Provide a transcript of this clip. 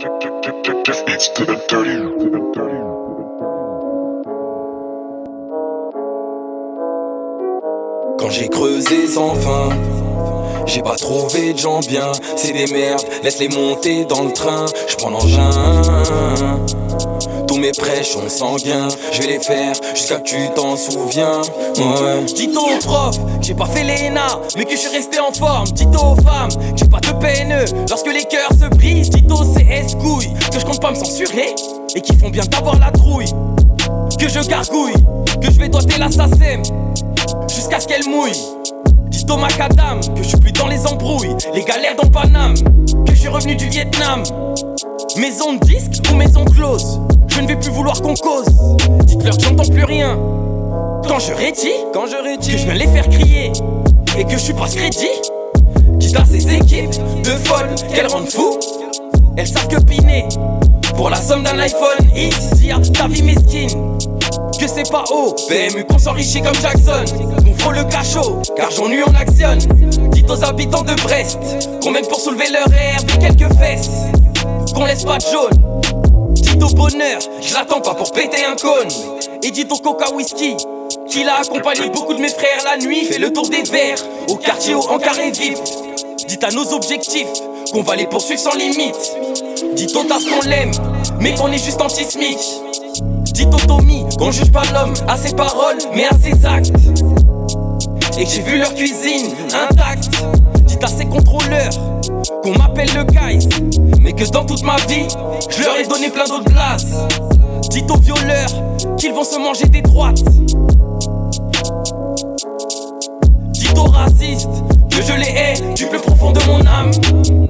Quand j'ai creusé sans fin, j'ai pas trouvé de gens bien. C'est des merdes, laisse-les monter dans le train. J'prends l'engin. Tous mes prêches sont sanguins. Je vais les faire jusqu'à que tu t'en souviens. Ouais. Dites aux profs que j'ai pas fait l'ENA, mais que je suis resté en forme. Dites aux femmes que j'ai pas de PNE lorsque les cœurs se brisent. Dites aux CS couilles que je compte pas me censurer et qui font bien d'avoir la trouille. Que je gargouille, que je vais doiter la SACEM jusqu'à ce qu'elle mouille. Dites au macadam que je suis plus dans les embrouilles, les galères dans Paname, que je suis revenu du Vietnam. Maison de disque ou maison close, je ne vais plus vouloir qu'on cause. Dites-leur que j'entends plus rien quand je rédis, que je viens les faire crier et que je suis pas crédit. Dites à ces équipes de folles qu'elles rendent fous. Elles savent que piner pour la somme d'un iPhone X, dire ta vie mesquine. Que c'est pas haut, PMU qu'on s'enrichit comme Jackson. Qu'on frôle le cachot, car j'ennuie on actionne. Dites aux habitants de Brest qu'on mène pour soulever leur air de quelques fesses, qu'on laisse pas de jaune. Dites au bonheur, je l'attends pas pour péter un cône. Et dites au Coca Whisky qu'il a accompagné beaucoup de mes frères la nuit. Fait le tour des verres, au quartier ou en carré VIP. Dites à nos objectifs qu'on va les poursuivre sans limite. Dites au TAS qu'on l'aime, mais qu'on est juste anti-SMIC. Dites au Tommy qu'on juge pas l'homme à ses paroles, mais à ses actes. Et que j'ai vu leur cuisine intacte. Dites à ces contrôleurs qu'on m'appelle le guys, mais que dans toute ma vie, je leur ai donné plein d'autres places. Dites aux violeurs qu'ils vont se manger des droites. Dites aux racistes que je les hais du plus profond de mon âme.